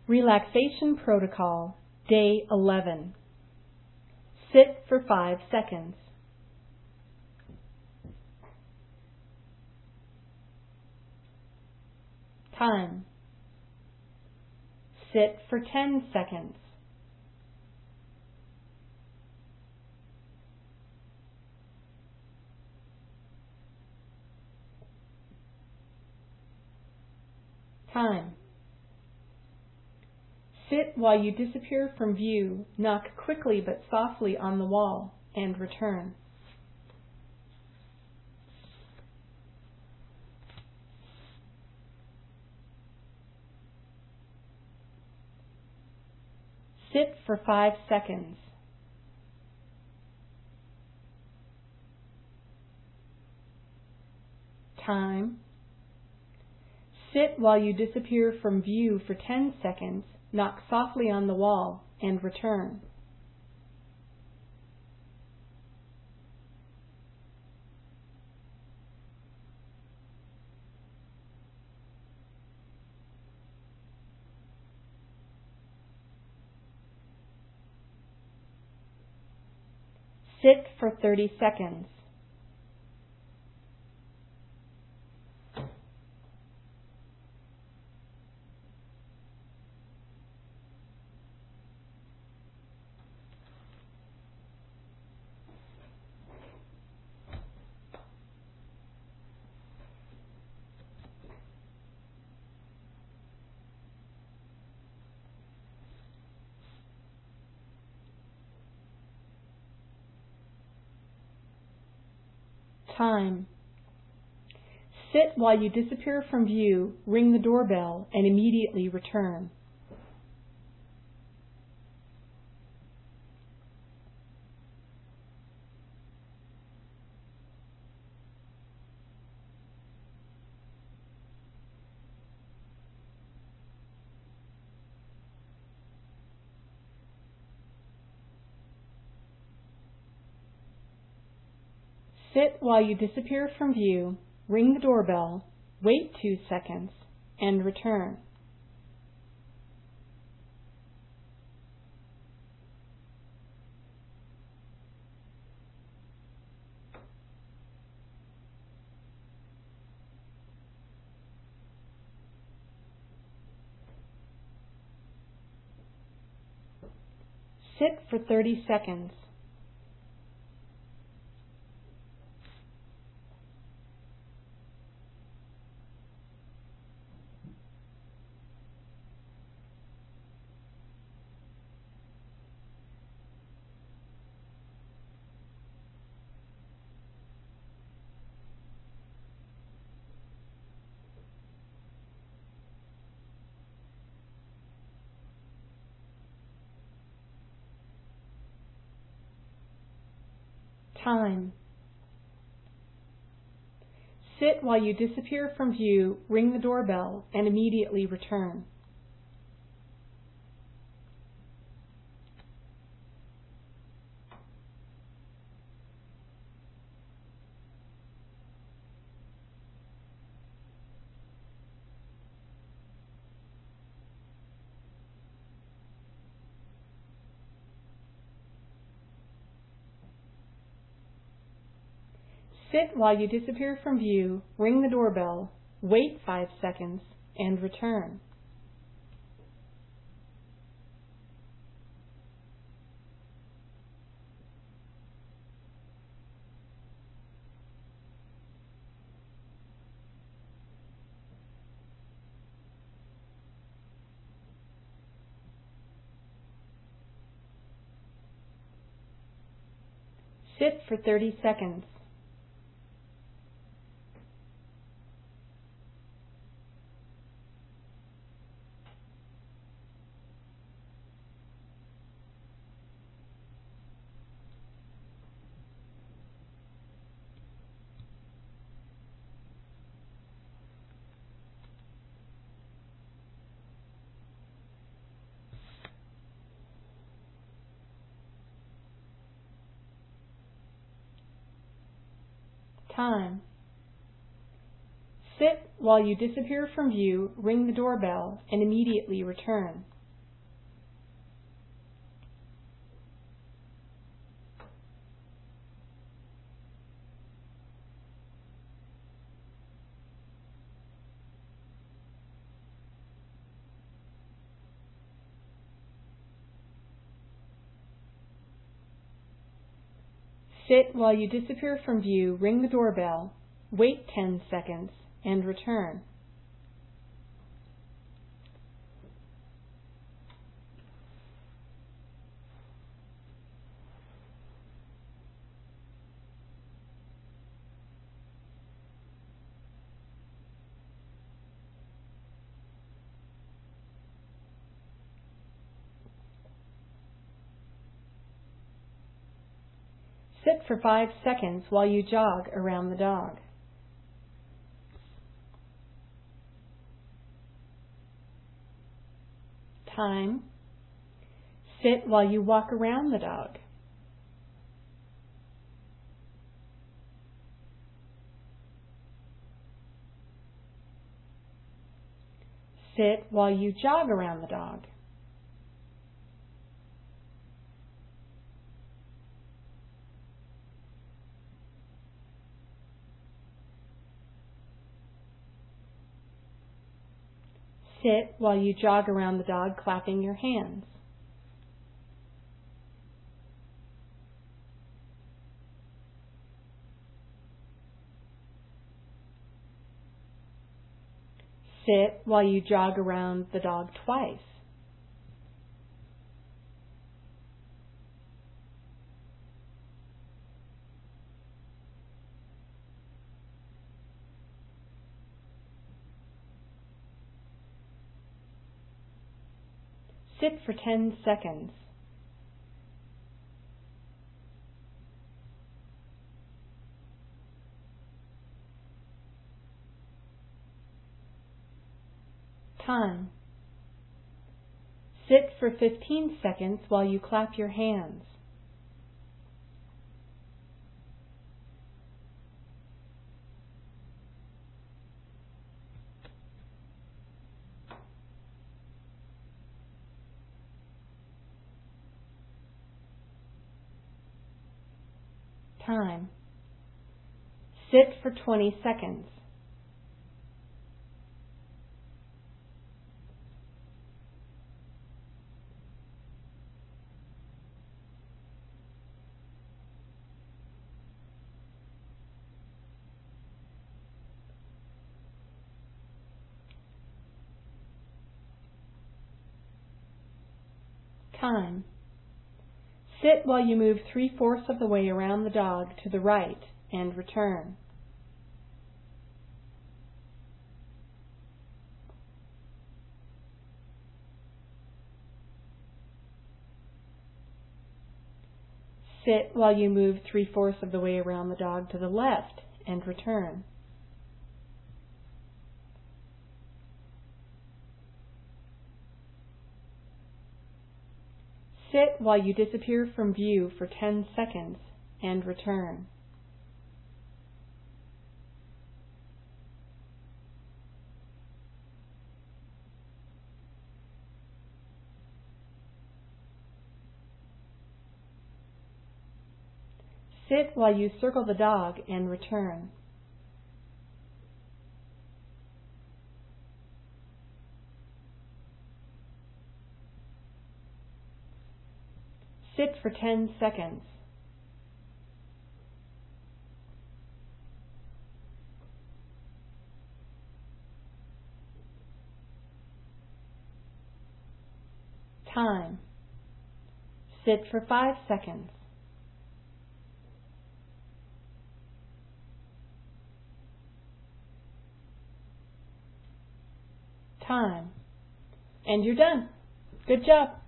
Relaxation Protocol, Day 11. Sit for 5 seconds. Time. Sit for 10 seconds. Time. Sit while you disappear from view, knock quickly but softly on the wall, and return. Sit for 5 seconds. Time. Sit while you disappear from view for 10 seconds, knock softly on the wall, and return. Sit for 30 seconds. Time. Sit while you disappear from view, ring the doorbell, and immediately return. Sit while you disappear from view, ring the doorbell, wait 2 seconds, and return. Sit for 30 seconds. Time. Sit while you disappear from view, ring the doorbell, and immediately return. Sit while you disappear from view, ring the doorbell, wait 5 seconds, and return. Sit for 30 seconds. Time. Sit while you disappear from view, ring the doorbell, and immediately return. Sit while you disappear from view, ring the doorbell, wait 10 seconds, and return. Sit for 5 seconds while you jog around the dog. Time. Sit while you walk around the dog. Sit while you jog around the dog. Sit while you jog around the dog, clapping your hands. Sit while you jog around the dog twice. Sit for 10 seconds. Time. Sit for 15 seconds while you clap your hands. Time. Sit for 20 seconds. Time. Sit while you move 3/4 of the way around the dog to the right and return. Sit while you move 3/4 of the way around the dog to the left and return. Sit while you disappear from view for 10 seconds and return. Sit while you circle the dog and return. Sit for 10 seconds. Time. Sit for 5 seconds. Time. And you're done. Good job.